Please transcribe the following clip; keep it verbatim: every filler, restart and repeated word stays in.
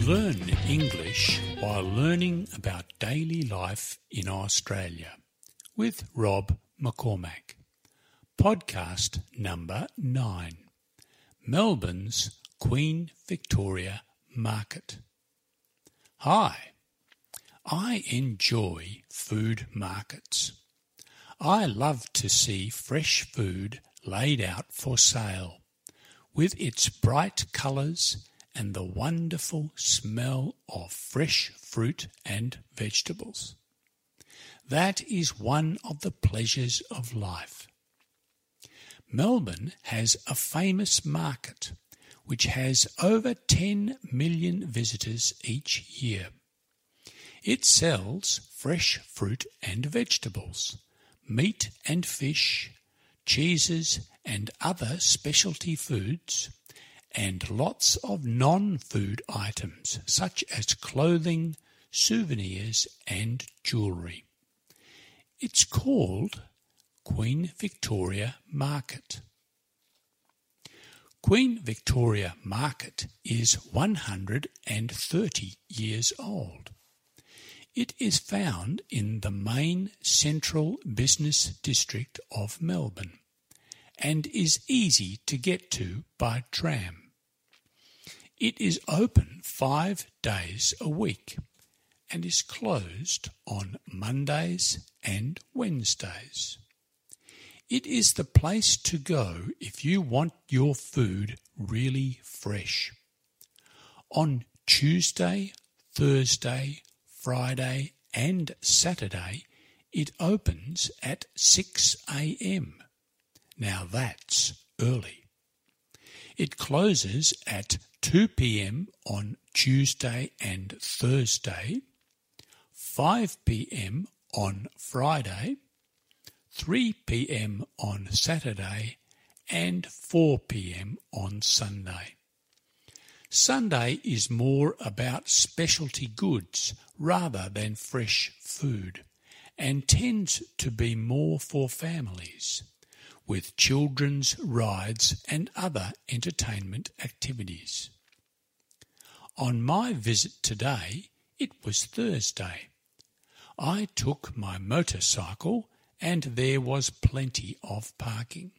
Learn English while learning about daily life in Australia with Rob McCormack. Podcast number nine. Melbourne's Queen Victoria Market. Hi, I enjoy food markets. I love to see fresh food laid out for sale, with its bright colours and the wonderful smell of fresh fruit and vegetables. That is one of the pleasures of life. Melbourne has a famous market which has over ten million visitors each year. It sells fresh fruit and vegetables, meat and fish, cheeses and other specialty foods, and lots of non-food items such as clothing, souvenirs and jewellery. It's called Queen Victoria Market. Queen Victoria Market is one hundred thirty years old. It is found in the main central business district of Melbourne and is easy to get to by tram. It is open five days a week and is closed on Mondays and Wednesdays. It is the place to go if you want your food really fresh. On Tuesday, Thursday, Friday and Saturday, it opens at six a.m. Now that's early. It closes at two p.m. on Tuesday and Thursday, five p.m. on Friday, three p.m. on Saturday, and four p.m. on Sunday. Sunday is more about specialty goods rather than fresh food, and tends to be more for families, with children's rides and other entertainment activities. On my visit today, it was Thursday. I took my motorcycle and there was plenty of parking.